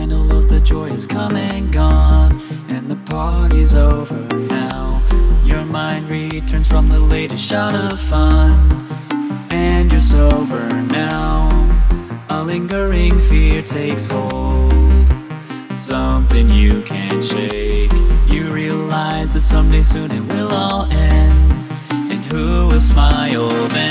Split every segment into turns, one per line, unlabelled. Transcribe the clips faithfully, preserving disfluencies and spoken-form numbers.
sign all of the joy has come and gone, and the party's over now. Your mind returns from the latest shot of fun, and you're sober now. A lingering fear takes hold, something you can't shake. You realize that someday soon it will all end, and who will smile then?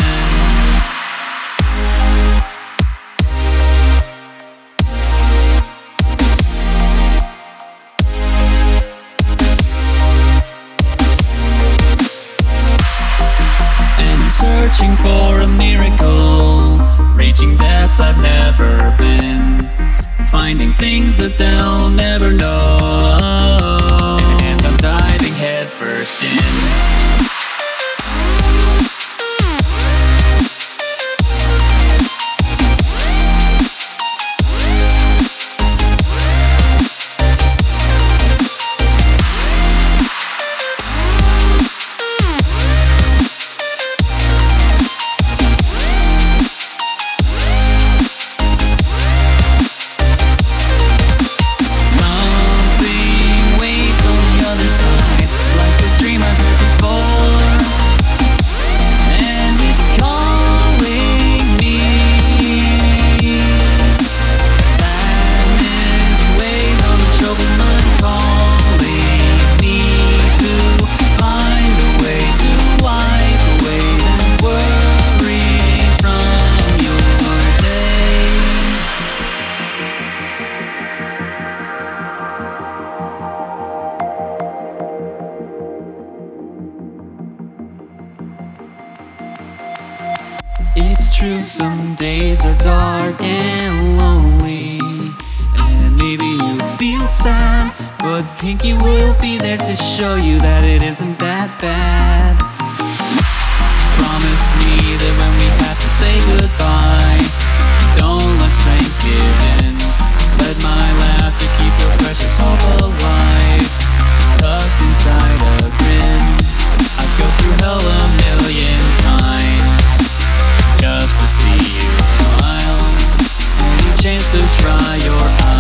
Searching for a miracle, reaching depths I've never been, finding things that they'll never know, and I'm diving headfirst in. It's true, some days are dark and lonely, and maybe you feel sad, but Pinky will be there to show you that it isn't that bad. Promise me that when we have to say goodbye, don't let strength give in. Let my laughter keep your precious hope alive, tucked inside a grin. I'd go through hell a million times just to see you smile, any chance to dry your eyes.